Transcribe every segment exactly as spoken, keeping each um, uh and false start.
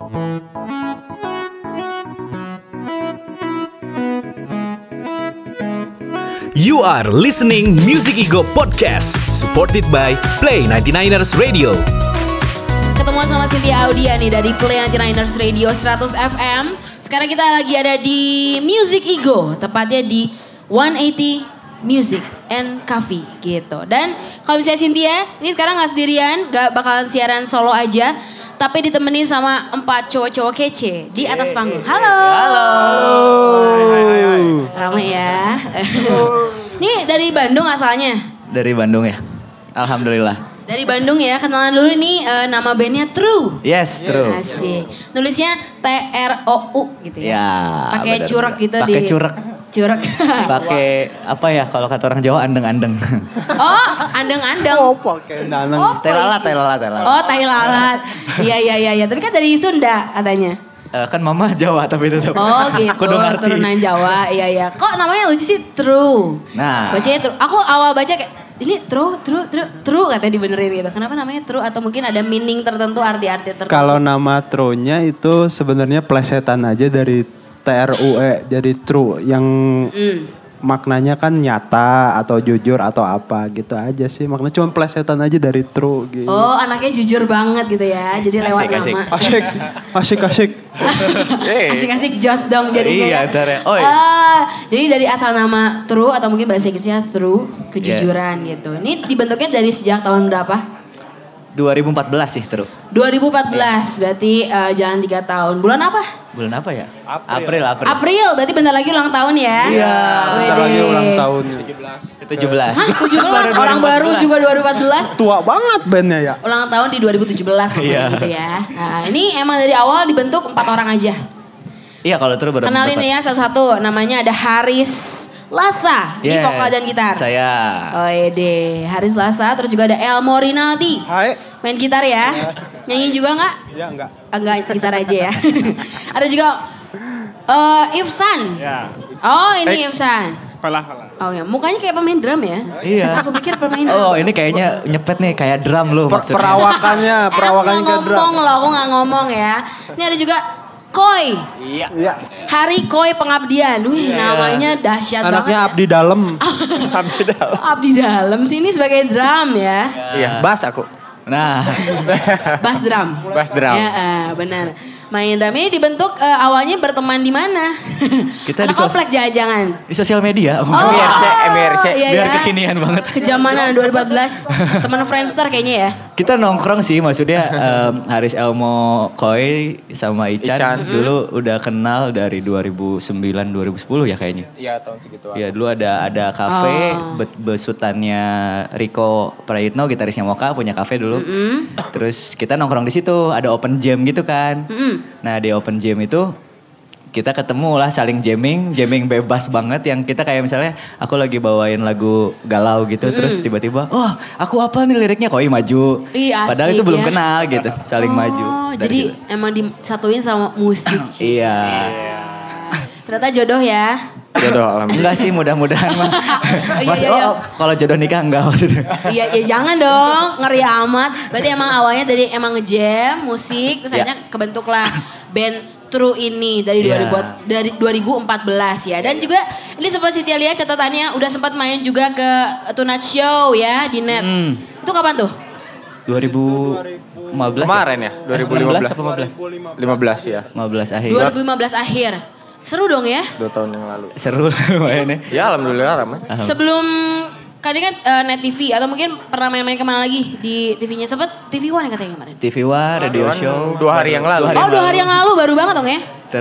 You are listening Music Ego Podcast, supported by Play ninety-niners Radio. Ketemuan sama Cynthia Audia nih dari Play ninety-niners Radio seratus F M. Sekarang kita lagi ada di Music Ego, tepatnya di one eighty Music and Coffee gitu. Dan kalau misalnya Cynthia, ini sekarang gak sendirian, gak bakalan siaran solo aja. Tapi ditemani sama empat cowok-cowok kece di atas panggung. Halo. Halo. Ramai ya. Ini dari Bandung asalnya? Dari Bandung ya. Alhamdulillah. Dari Bandung ya. Kenalan dulu nih uh, nama bandnya True. Yes, True. Asik. Nulisnya T R O U gitu ya. Ya. Pakai curug gitu di. Pakai curug. Curug. Pakai apa ya kalau kata orang Jawa andeng-andeng. Oh, andeng-andeng. Oh, pakai nanang. Oh, Teh lalat, teh lalat, teh lalat. Oh, tai lalat. Iya, iya, iya, iya. Tapi kan dari Sunda katanya. Uh, kan mama Jawa tapi tetap. Oh gitu, Kudu ngerti. turunan Jawa. Iya, iya. Kok namanya lucu sih True? Nah. Bacanya True. Aku awal baca kayak, ini True, True, True, True katanya dibenerin gitu. Kenapa namanya True? Atau mungkin ada meaning tertentu, arti-arti tertentu? Kalau nama True-nya itu sebenarnya plesetan aja dari T R U E, jadi True yang Hmm. maknanya kan nyata atau jujur atau apa gitu aja sih. Maknanya cuma plesetan aja dari True gitu. Oh, anaknya jujur banget gitu ya. Jadi lewat asik, nama. Asyik, asyik, asyik. Asik-asik jos dong jadinya. Iya, ya. ntar ya. Oh, iya. Ah, jadi dari asal nama True atau mungkin bahasa Inggrisnya True, kejujuran gitu. Ini dibentuknya dari sejak tahun berapa? dua ribu empat belas sih, True. dua ribu empat belas, berarti uh, jalan tiga tahun. Bulan apa? Bulan apa ya? April. April, April. April, berarti bentar lagi ulang tahun ya? Iya. Bentar lagi ulang tahun. tujuh belas. Hah, tujuh belas? Orang baru juga dua ribu empat belas? Tua banget bandnya ya. Ulang tahun di dua ribu tujuh belas maksudnya Iya. gitu ya. Nah, ini emang dari awal dibentuk empat orang aja. Iya, kalau True baru. Kenalin ya satu-satu, namanya ada Haris Lasa, di Yes, vokal dan gitar. Saya. Oh ede, Haris Lasa, terus juga ada Elmo Rinaldi. Hai. Main gitar ya? Nyanyi juga nggak? Ya enggak. Ah, enggak, gitar aja ya. Ada juga uh, Ifsan. Ya. Oh ini Ifsan. Kalah, kalah. Oh ya, mukanya kayak pemain drum ya? Iya. Aku pikir pemain drum. Oh, ini kayaknya nyepet nih kayak drum loh Per- maksudnya. perawakannya, Eh, aku perawakannya nggak kayak drum. ngomong loh, aku nggak ngomong ya. Ini ada juga Koi. Iya. Iya. Hari Koi Pengabdian. Wih, namanya dahsyat banget. Anaknya ya. abdi dalam. Abdi dalam. Abdi dalam sini sebagai drum ya. Iya, bass aku. Nah, Bass drum. Bass drum. Ya, eh, benar. Main drum ini dibentuk eh, awalnya berteman di mana? Kita Anak di sos- komplek jangan-jangan. di sosial media. Oh, M R C, M R C. iya, Biar ya. kekinian banget. Kejamanan dua ribu empat belas. Teman Friendster kayaknya ya. Kita nongkrong sih, maksudnya em, Haris Elmo Koi sama Ican, Ican. dulu udah kenal dari dua ribu sembilan dua ribu sepuluh ya kayaknya. Iya, tahun segituan. Iya, dulu ada ada kafe Oh. be- besutannya Riko Prayitno, gitarisnya Moka, punya kafe dulu. Terus kita nongkrong di situ, ada open jam gitu kan. Mm-mm. Nah, di open jam itu kita ketemu lah saling jamming, jamming bebas banget yang kita kayak misalnya aku lagi bawain lagu galau gitu terus tiba-tiba, "Oh, aku apa nih liriknya?" Koi maju. Ih, asik Padahal itu belum ya. kenal gitu, saling Oh, maju. Dari jadi situ. emang disatuin sama musik. Iya. Ternyata jodoh ya. Jodoh, alhamdulillah. Enggak sih, mudah-mudahan mah. Iya, Mas, iya, iya. oh, kalau jodoh nikah enggak maksudnya. Iya, ya jangan dong, ngeri amat. Berarti emang awalnya dari emang nge-jam, musik, terus Ya. akhirnya kebentuklah band True ini dari Ya. dua ribu dari dua ribu empat belas ya. Dan juga ini sempat Siti lihat catatannya udah sempat main juga ke Tonight Show ya di net. Hmm. Itu kapan tuh? dua ribu lima belas Kemarin ya, dua ribu lima belas. apa lima belas? lima belas ya, lima belas akhir. dua ribu lima belas akhir. Seru dong ya. dua tahun yang lalu. Seru lah lumayan ya. Ya, alhamdulillah ramai. Sebelum kan ini kan eh, Net T V atau mungkin pernah main-main kemana lagi di T V-nya? Sempet T V One katanya kemarin. T V One, radio show. Dua hari yang lalu. Oh dua hari yang lalu baru banget dong ya?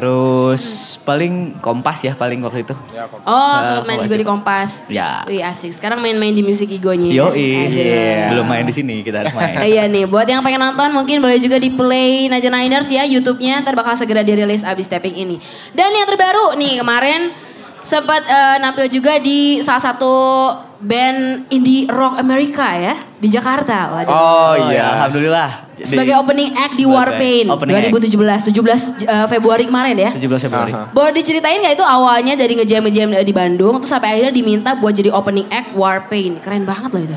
Terus paling Kompas ya paling waktu itu. Oh Nah, sempat main Kompas juga di itu. Kompas. Ya. Wih asik. Sekarang main-main di Music Ego-nya. Yoi. Ada. Belum main di sini, kita harus main. Eh, iya nih, buat yang pengen nonton mungkin boleh juga di Play ninety-niners ya YouTube-nya. Ntar bakal segera dirilis abis tapping ini. Dan yang terbaru nih kemarin sempat eh, nampil juga di salah satu band indie rock Amerika ya di Jakarta. Waduh. Oh Oh iya. ya, alhamdulillah. Di- Sebagai opening act di sebagai Warpaint opening dua ribu tujuh belas, tujuh belas eh, Februari kemarin ya. tujuh belas Februari. Aha. Boleh diceritain gak itu awalnya dari ngejam-ngejam di Bandung terus sampai akhirnya diminta buat jadi opening act Warpaint. Keren banget loh itu.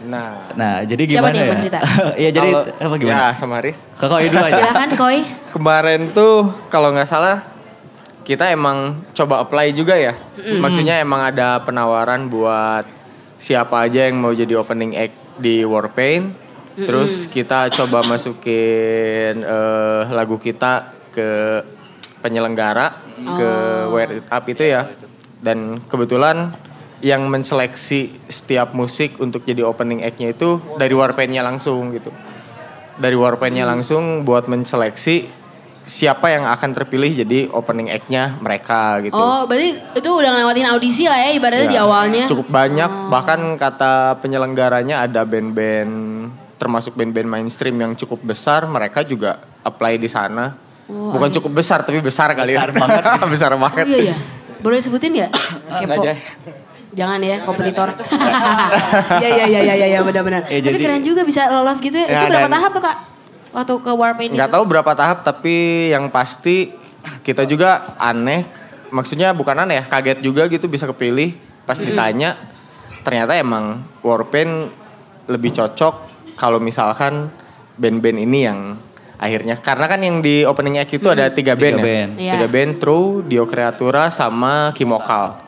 Nah, Nah, jadi Siapa gimana nih yang ya? mau cerita? Iya, jadi kalau- apa gimana? Ya, sama Riz. Kak Koi dulu aja. Silakan Koi. Kemarin tuh kalau nggak salah kita emang coba apply juga ya. Maksudnya emang ada penawaran buat siapa aja yang mau jadi opening act di Warpaint. Terus kita coba masukin eh, lagu kita ke penyelenggara ke Wear It Up itu ya. Dan kebetulan yang menseleksi setiap musik untuk jadi opening act-nya itu dari Warpaint-nya langsung gitu. Dari Warpaint-nya langsung buat menseleksi siapa yang akan terpilih jadi opening act-nya mereka gitu. Oh, berarti itu udah ngelewatin audisi lah ya ibaratnya Ya, di awalnya. Cukup banyak, bahkan kata penyelenggaranya ada band-band termasuk band-band mainstream yang cukup besar, mereka juga apply di sana. Bukan cukup besar tapi besar kali Besar ya. banget. besar Oh banget. iya iya. Boleh sebutin nggak? Enggak aja. Jangan ya kompetitor. Iya iya iya iya ya, benar-benar. Ya, Tapi jadi- keren juga bisa lolos gitu ya. Ya, Itu berapa dan- tahap tuh Kak? Waktu ke Warpaint itu? Nggak tahu berapa tahap tapi yang pasti kita juga aneh. Maksudnya bukan aneh ya, kaget juga gitu bisa kepilih. Pas ditanya ternyata emang Warpaint lebih cocok kalau misalkan band-band ini yang akhirnya. Karena kan yang di opening act itu ada tiga band Tiga ya. band. Iya. Tiga band, True, Dio Creatura sama Kimokal.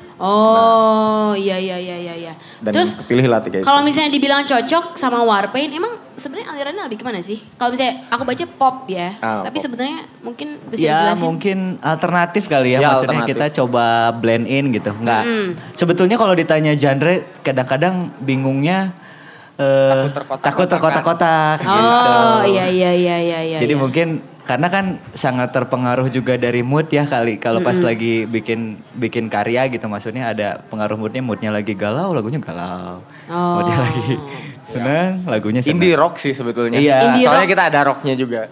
Oh iya iya iya iya. iya. Dan Terus kepilih lah tiga itu. kalau misalnya dibilang cocok sama Warpaint, emang sebenarnya alirannya lebih kemana sih? Kalau misalnya aku baca pop ya, Ah, tapi pop. sebenarnya mungkin bisa Ya dijelasin. mungkin alternatif kali ya, Ya, maksudnya alternatif. kita coba blend in gitu. Enggak. Mm. Sebetulnya kalau ditanya genre kadang-kadang bingungnya eh, Takut terkotak-kotakan. takut terkotak-kotak gitu. Oh iya iya iya iya iya. Jadi iya. mungkin karena kan sangat terpengaruh juga dari mood ya kali. Kalau pas lagi bikin bikin karya gitu, maksudnya ada pengaruh moodnya, moodnya lagi galau, lagunya galau. Oh. Moodnya lagi senang, lagunya senang. Indie rock sih sebetulnya. Iya. Indie Soalnya rock. kita ada rocknya juga.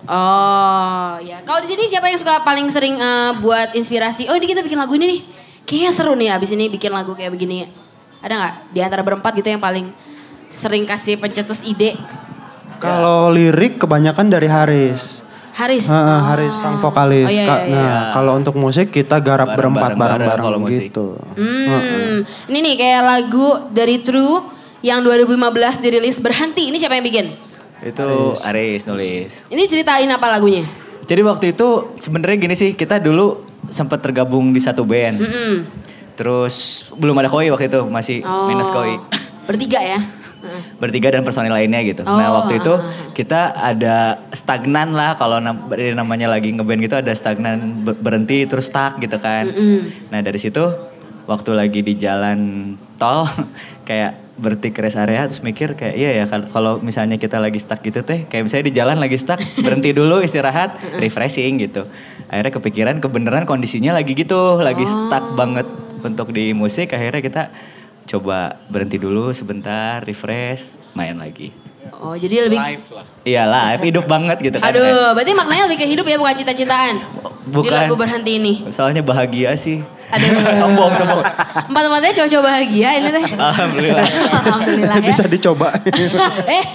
Oh ya. Kalau di sini siapa yang suka paling sering eh, buat inspirasi? Oh ini kita bikin lagu ini nih. Kayaknya seru nih abis ini bikin lagu kayak begini. Ada nggak di antara berempat gitu yang paling sering kasih pencetus ide? Kalau lirik kebanyakan dari Haris. Haris. Heeh, Haris sang vokalis. Oh, iya, Kak. iya, iya. Nah, kalau untuk musik kita garap Bareng-bareng, berempat bareng bareng-bareng kalau musik. gitu. Hmm. Ini nih kayak lagu dari True yang dua ribu lima belas dirilis Berhenti. Ini siapa yang bikin? Itu Aris nulis. Ini ceritain apa lagunya? Jadi waktu itu sebenarnya gini sih, kita dulu sempat tergabung di satu band. Mm-mm. Terus belum ada Koi waktu itu, masih Oh. minus Koi. Bertiga ya? Bertiga dan personil lainnya gitu. Oh, Nah waktu itu ah, ah. kita ada stagnan lah, kalau nam- dari namanya lagi ngeband gitu ada stagnan, ber- berhenti terus stuck gitu kan. Nah dari situ waktu lagi di jalan tol kayak berhenti ke rest area terus mikir kayak iya ya kal- kalau misalnya kita lagi stuck gitu teh, kayak misalnya di jalan lagi stuck berhenti dulu istirahat refreshing gitu. Akhirnya kepikiran kebenaran kondisinya lagi gitu, lagi stuck banget untuk di musik, akhirnya kita coba berhenti dulu sebentar, refresh, main lagi. Oh jadi lebih... Iya live, hidup banget gitu kan. Aduh, berarti maknanya lebih ke hidup ya bukan cinta-cintaan? Bukan. Di lagu Berhenti ini. Soalnya bahagia sih. Aduh. sombong, sombong. Empat-empatnya cowok-cowok bahagia ini teh. Alhamdulillah. Alhamdulillah ya. Bisa dicoba. eh,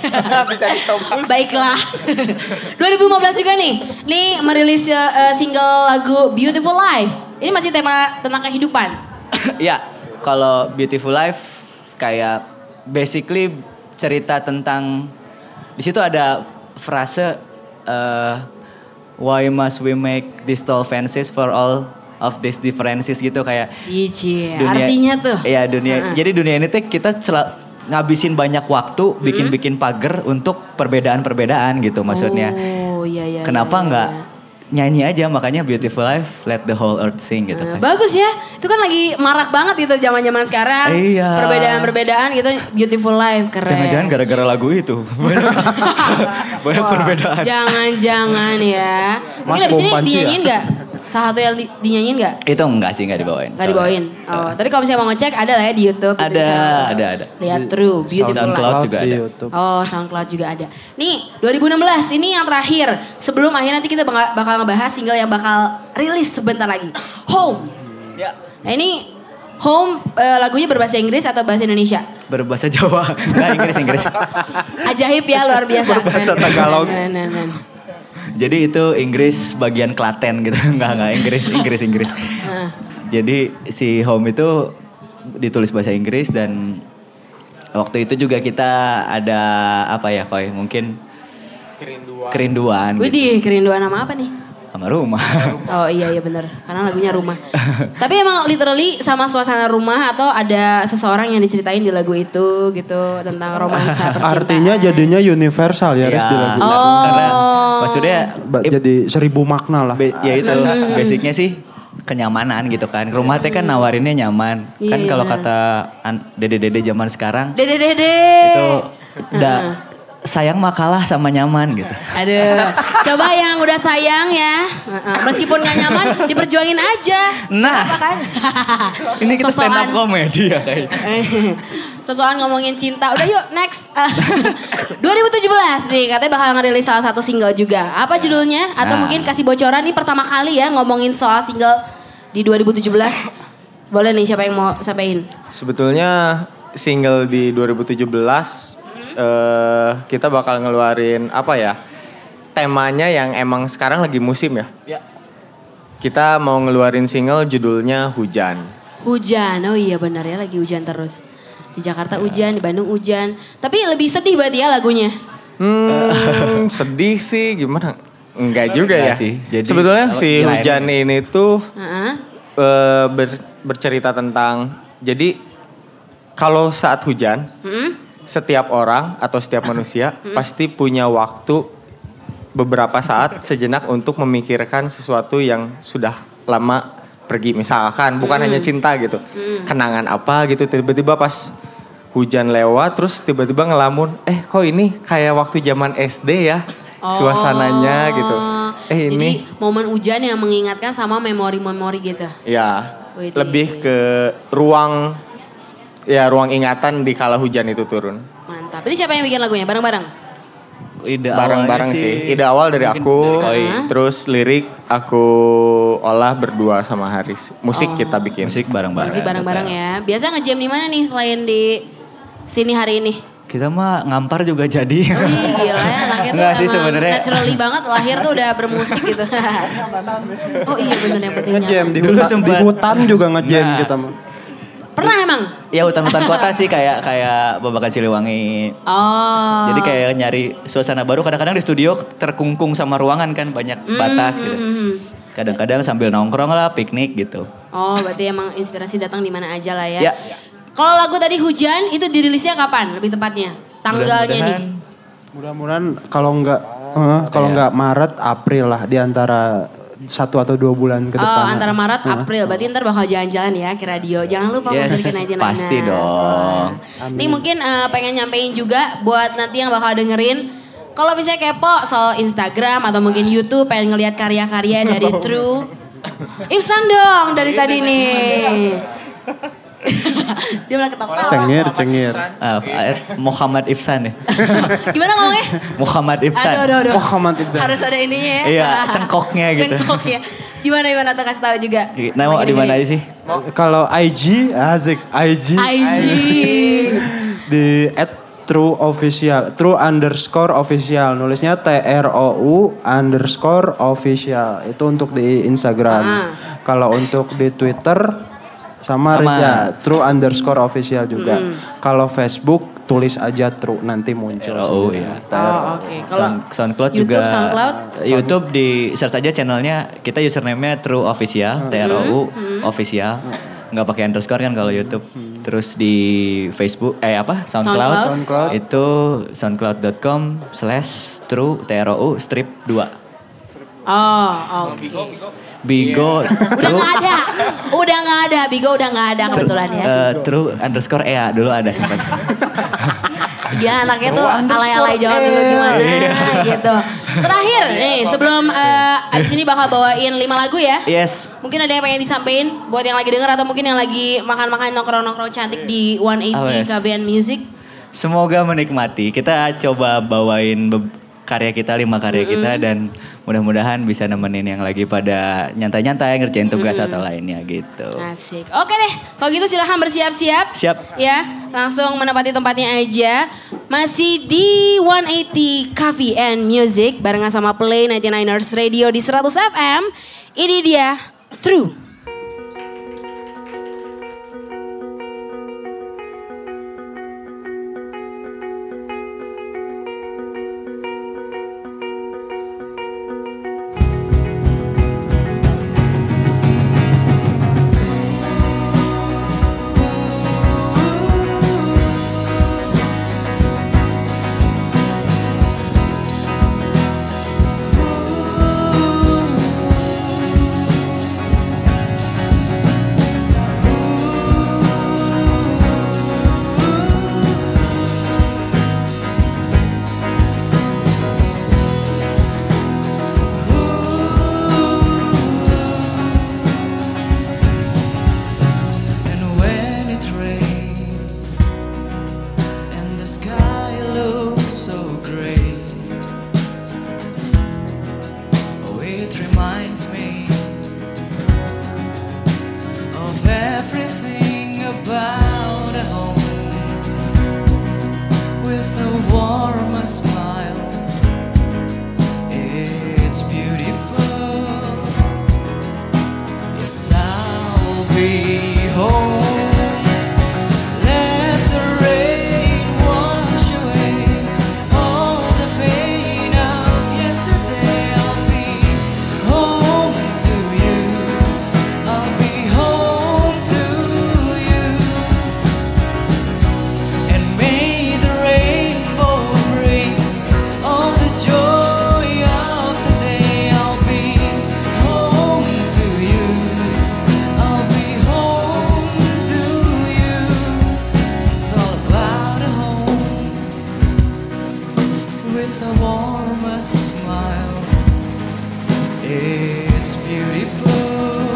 baiklah. dua ribu lima belas juga nih. Nih merilis uh, single lagu Beautiful Life. Ini masih tema tentang kehidupan. Ya, kalau Beautiful Life kayak basically cerita tentang, di situ ada frase eh, why must we make these tall fences for all of these differences gitu, kayak Iya, artinya tuh. Iya dunia. Heeh. Jadi dunia ini tuh kita sel- ngabisin banyak waktu bikin-bikin pagar untuk perbedaan-perbedaan gitu maksudnya. Oh iya iya. Kenapa iya, iya, nggak iya. nyanyi aja, makanya Beautiful Life, let the whole earth sing gitu Nah, kan. bagus ya. Itu kan lagi marak banget gitu zaman-zaman sekarang. Iya. Perbedaan-perbedaan gitu Beautiful Life keren. Jangan-jangan gara-gara lagu itu. Banyak Wah, perbedaan. Jangan-jangan ya. Mungkin Mas abis ini Bompanci dinyanyiin ya? nggak? Salah satu yang di, dinyanyiin nggak? Itu enggak sih, enggak dibawain. Nggak dibawain. Oh, tapi kalau misalnya mau ngecek ada lah ya di YouTube. gitu, Ada, bisa langsung ada, ada. Lihat True, Beautiful SoundCloud Life. juga di ada. YouTube. Oh, SoundCloud juga ada. Nih, dua ribu enam belas ini yang terakhir. Sebelum akhirnya nanti kita bakal, bakal ngebahas single yang bakal rilis sebentar lagi. Home. Ya. Nah ini Home eh, lagunya berbahasa Inggris atau bahasa Indonesia? Berbahasa Jawa. Enggak, Inggris, Inggris. Ajaib ya, luar biasa. Berbahasa Tagalog. Nah, nah, nah, nah. Jadi itu Inggris bagian Klaten gitu. Enggak, enggak Inggris, Inggris, Inggris. Ah. Jadi si Home itu ditulis bahasa Inggris dan waktu itu juga kita ada apa ya Koy, mungkin Kerinduan. kerinduan gitu. Widih, kerinduan sama apa nih? Sama rumah. Oh iya iya bener, karena lagunya rumah. Tapi emang literally sama suasana rumah atau ada seseorang yang diceritain di lagu itu gitu tentang romansa percintaan. Artinya jadinya universal ya, Riz, di lagu. Oh. Karena maksudnya Ba- eh, Jadi seribu makna lah. Be- ya itu basicnya sih kenyamanan gitu kan. Rumah teh kan nawarinnya nyaman. Iya, Kan iya, kalau benar. kata an- dede-dede zaman sekarang Dede dede. itu udah sayang mah kalah sama nyaman gitu. Aduh, coba yang udah sayang ya, Heeh. meskipun gak nyaman, diperjuangin aja. Nah. Apa kan? Ini kita stand up Sosokan. komedi ya kayak. Sosokan ngomongin cinta. Udah yuk next. dua ribu tujuh belas nih katanya bakal ngerilis salah satu single juga. Apa judulnya? Atau Nah. mungkin kasih bocoran nih pertama kali ya ngomongin soal single di dua ribu tujuh belas. Boleh nih siapa yang mau sampaikan? Sebetulnya single di dua ribu tujuh belas eh, kita bakal ngeluarin apa ya? Temanya yang emang sekarang lagi musim ya. Ya. Kita mau ngeluarin single judulnya Hujan. Hujan, oh iya benar ya lagi hujan terus. Di Jakarta hujan, di Bandung hujan. Tapi lebih sedih berarti ya lagunya. Hmm, sedih sih gimana? Enggak juga Enggak ya. sih. Jadi, Sebetulnya kalau si nilainya- Hujan ini tuh Heeh. eh, ber- bercerita tentang jadi kalau saat hujan Mm-mm. setiap orang atau setiap manusia pasti punya waktu beberapa saat sejenak untuk memikirkan sesuatu yang sudah lama pergi. Misalkan bukan hanya cinta gitu. Kenangan apa gitu tiba-tiba pas hujan lewat terus tiba-tiba ngelamun, eh kok ini kayak waktu zaman S D ya suasananya gitu. Eh Jadi ini momen hujan yang mengingatkan sama memori-memori gitu. ya Widih. lebih ke ruang ya ruang ingatan di kala hujan itu turun. Mantap. Ini siapa yang bikin lagunya? Bareng-bareng? Ide Bareng-bareng awalnya sih. Ide awal dari mungkin aku, dari Koi. terus lirik aku olah berdua sama Haris. Musik kita bikin. Musik bareng-bareng. Masih bareng-bareng ya. Biasa nge-jam di mana nih selain di sini hari ini? Kita mah ngampar juga jadi. Oh iya gila ya anaknya tuh Enggak sih emang sebenarnya. naturally banget lahir tuh udah bermusik gitu. Oh iya bener yang penting Ngejam di, Dulu hutan, di sempat- hutan juga ngejam Nah. kita mah. Pernah emang? Ya hutan-hutan kota sih kayak kayak Babakan Siliwangi. Oh. Jadi kayak nyari suasana baru. Kadang-kadang di studio terkungkung sama ruangan kan banyak batas gitu. Hmm. Kadang-kadang sambil nongkrong lah, piknik gitu. Oh berarti emang inspirasi datang di mana aja lah ya. Ya. Kalau lagu tadi Hujan itu dirilisnya kapan lebih tepatnya? Tanggalnya nih. Mudah-mudahan Mudah-mudahan kalau enggak eh, kalau Iya. enggak Maret, April lah di antara satu atau dua bulan ke Oh, depan. antara Maret, April. Berarti ntar bakal jalan-jalan ya ke radio. Jangan lupa Yes, untuk bikin sembilan belas. pasti dong. Ini mungkin eh, pengen nyampein juga buat nanti yang bakal dengerin. Kalau misalnya kepo soal Instagram atau mungkin YouTube pengen ngelihat karya-karya dari True. Ifsan dong dari tadi nih. Dia malah ketawa-ketawa. Cengir, cengir. Ah, Muhammad Ifsan ya. Gimana ngomongnya? Muhammad Ifsan. Aduh, aduh, aduh. Oh, Muhammad Ifsan. Harus ada ininya ya. Iya, cengkoknya gitu. Cengkoknya. Gimana gimana tuh kasih tahu juga. Nah, mau di mana aja sih? Kalau I G, asik I G. I G. Di at True Official, True underscore official. Nulisnya T R O U underscore official. Itu untuk di Instagram. Ah. Kalau untuk di Twitter sama, Sama. Rizya, True underscore official juga. Kalau Facebook tulis aja True nanti muncul. Oh sendiri. iya. Oh oke. Kalau Sound, SoundCloud YouTube, juga. SoundCloud? YouTube di search aja channelnya. Kita username-nya True Official, T R O U Official. Nggak pakai underscore kan kalau YouTube. Terus di Facebook, eh apa? SoundCloud. SoundCloud. SoundCloud. Itu soundcloud.com slash true T R O U strip dua. Oh oke. Bigo Udah true, nggak ada, udah nggak ada, Bigo udah nggak ada kebetulan ya. eh, true underscore E A dulu ada sempat. Dia anaknya tuh alay-alay Jawa dulu gimana gitu. Terakhir nih sebelum eh, abis ini bakal bawain lima lagu ya. Yes. Mungkin ada yang pengen disampaikan buat yang lagi denger atau mungkin yang lagi makan-makan nongkrong-nongkrong cantik di one eighty Oh, yes. K B N Music. Semoga menikmati. Kita coba bawain be- karya kita, lima karya kita dan mudah-mudahan bisa nemenin yang lagi pada nyantai-nyantai ngerjain tugas atau lainnya gitu. Asik. Oke deh, kalau gitu silahkan bersiap-siap. Siap. Ya, langsung menempati tempatnya aja. Masih di one eighty Coffee and Music barengan sama Play sembilan puluh sembilan ers Radio di seratus F M. Ini dia True. reminds me of everything about a home with the warmest smiles. It's beautiful. Yes, I'll be home. Let the rain wash away all the pain of yesterday. I'll be home to you. I'll be home to you. And may the rainbow brings all the joy of the day. I'll be home to you. I'll be home to you. It's all about a home with the warmest smile. It's beautiful.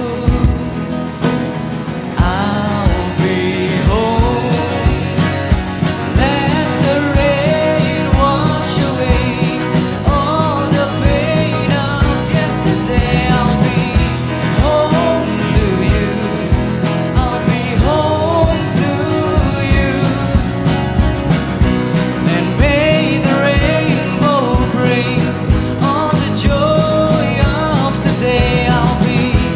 I'll be home. Let the rain wash away all the pain of yesterday. I'll be home to you. I'll be home to you. And may the rainbow brings all the joy of the day. I'll be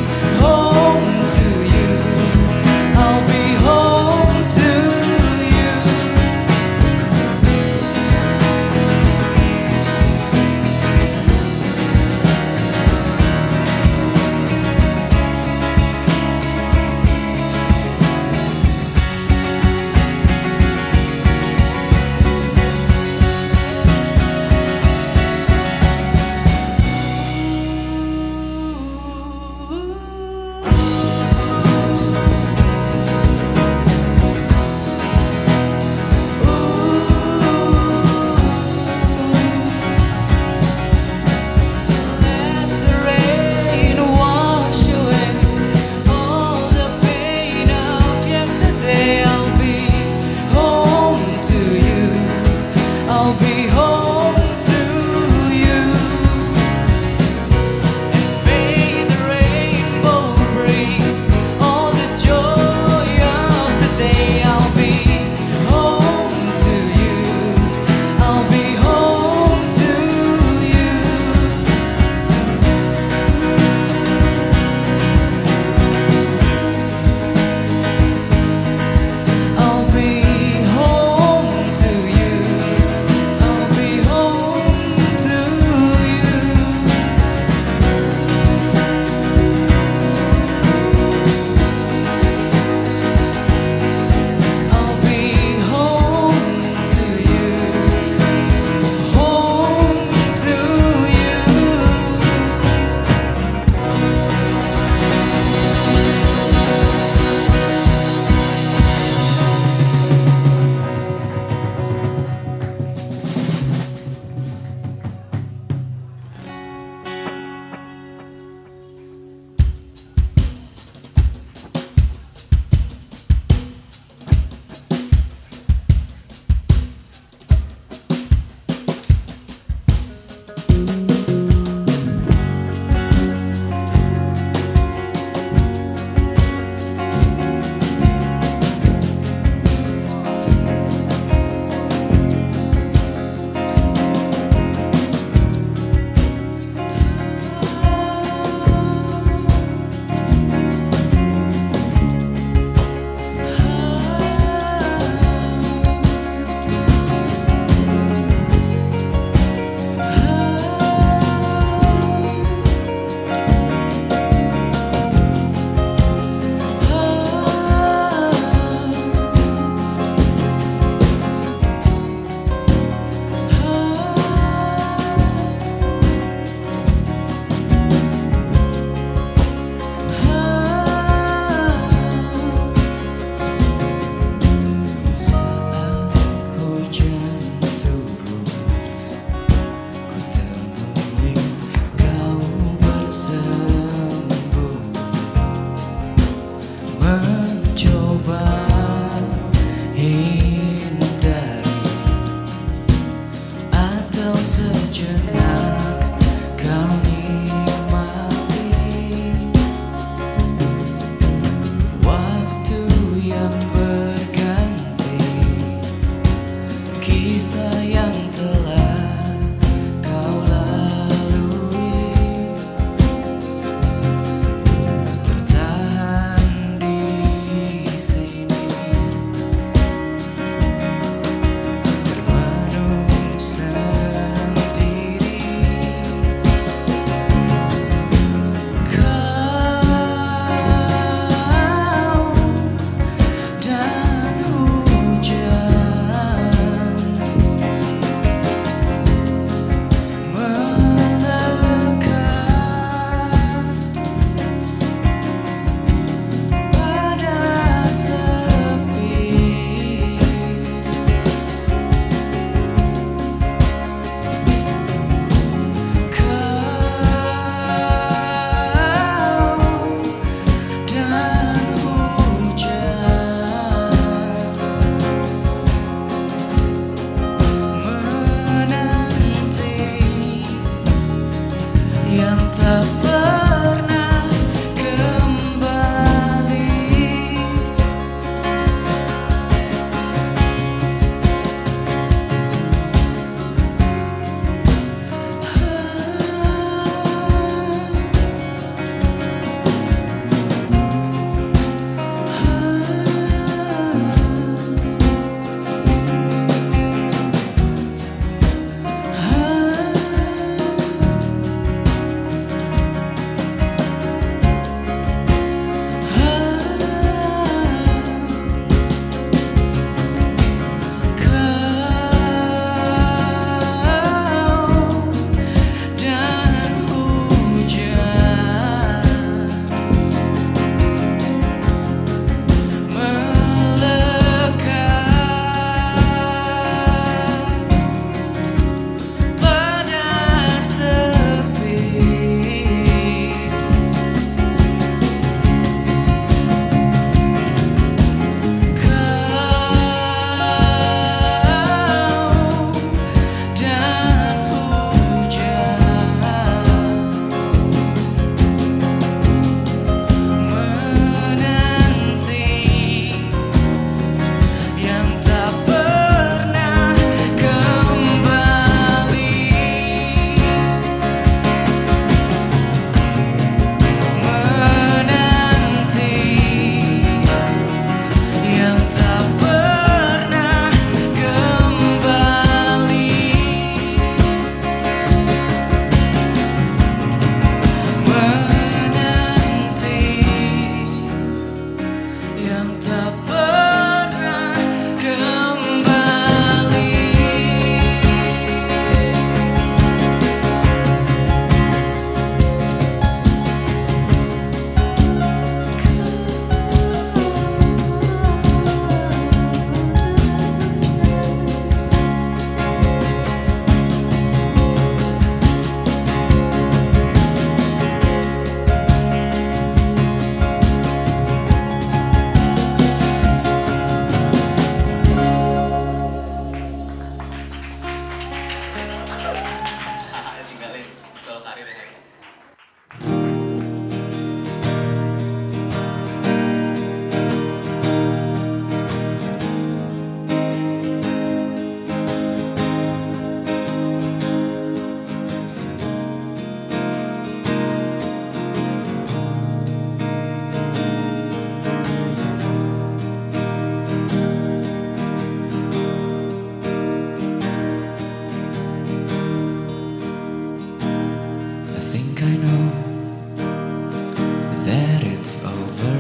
it's over.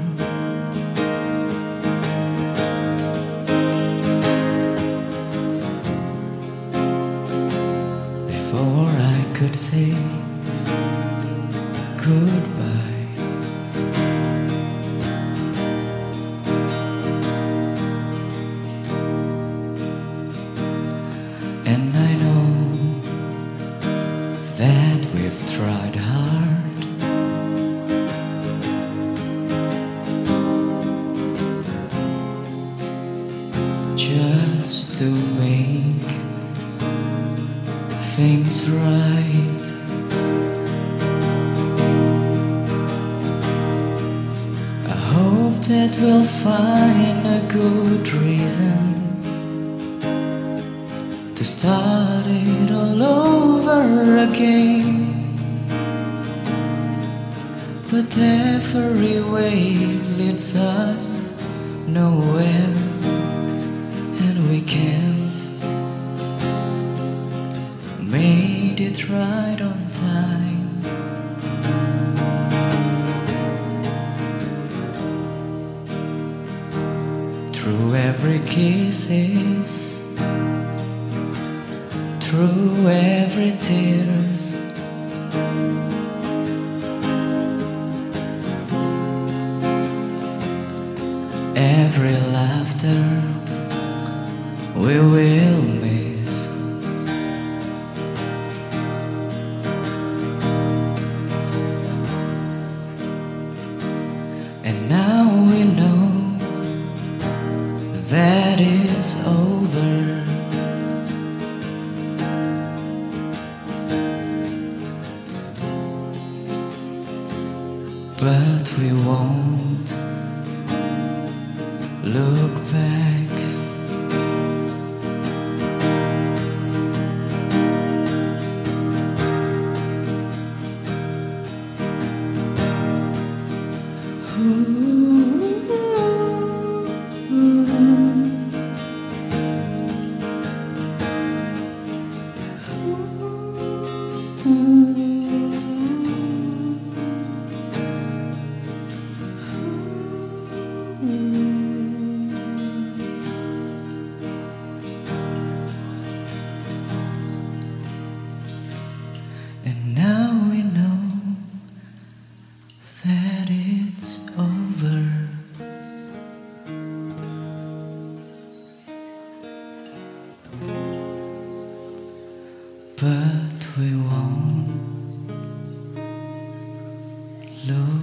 Before I could say goodbye, and I know that we've tried hard, just to make things right. I hope that we'll find a good reason to start it all over again. But every way leads us nowhere, and we can't made it right on time. Through every kisses, through every tears, every laughter we will miss. And now we know that it's over. But we won't look back. And now we know that it's over. But we won't look